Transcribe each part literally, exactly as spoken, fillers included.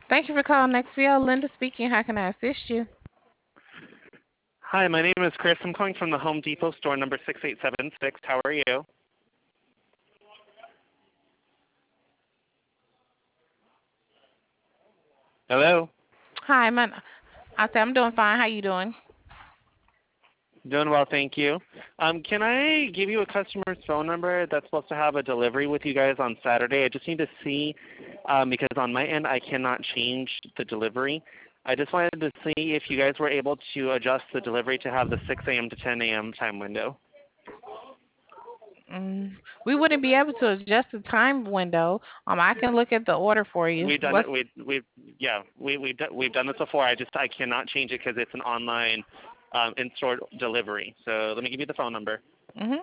Thank you for calling X V L. Linda speaking. How can I assist you? Hi, my name is Chris. I'm calling from the Home Depot store number six eight seven six. How are you? Hello? Hi, man. I say I'm doing fine. How you doing? Doing well, thank you. Um, can I give you a customer's phone number that's supposed to have a delivery with you guys on Saturday? I just need to see um, because on my end I cannot change the delivery. I just wanted to see if you guys were able to adjust the delivery to have the six A M to ten A M time window. Mm, we wouldn't be able to adjust the time window. Um, I can look at the order for you. We've done What's it. We we yeah. We we've done, we've done this before. I just I cannot change it because it's an online um, in-store delivery. So let me give you the phone number: mhm.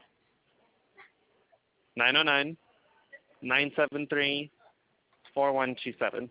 nine zero nine nine seven three four one two seven.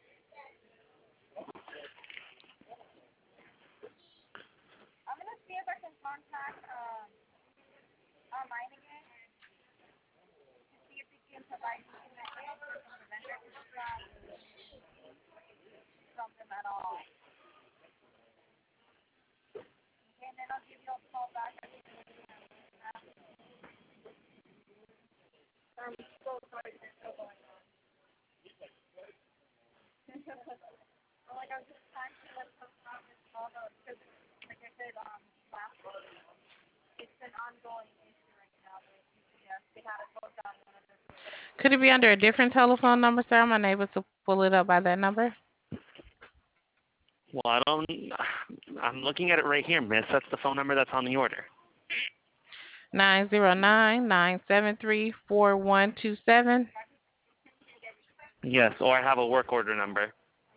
Could it be under a different telephone number, sir? I'm unable to pull it up by that number. Well, I don't. I'm looking at it right here, Miss. That's the phone number that's on the order. Nine zero nine nine seven three four one two seven. Yes, or I have a work order number: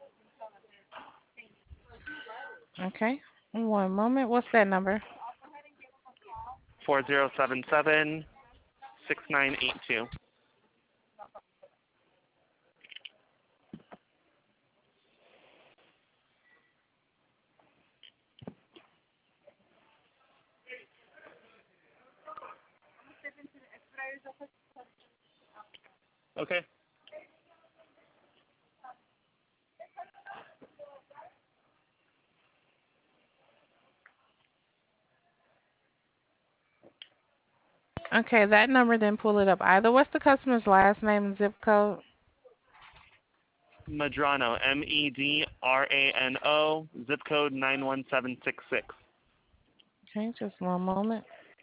Okay. One moment. What's that number? four zero seven seven six nine eight two. Okay. Okay, that number didn't pull it up either. What's the customer's last name and zip code? Medrano, M E D R A N O, zip code nine one seven six six. Okay, just one moment.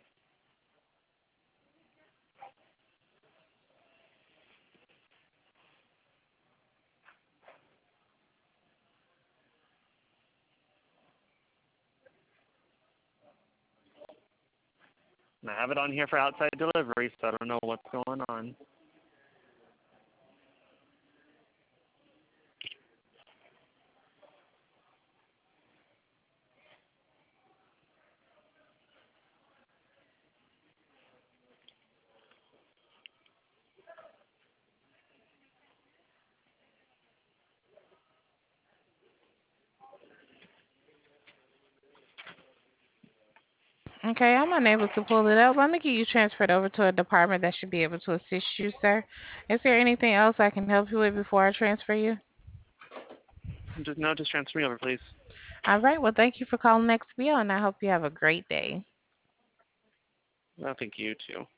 And I have it on here for outside delivery, so I don't know what's going on. Okay, I'm unable to pull it up. Let me get you transferred over to a department that should be able to assist you, sir. Is there anything else I can help you with before I transfer you? Just no, just transfer me over, please. All right. Well, thank you for calling X B O, and I hope you have a great day. No, thank you too.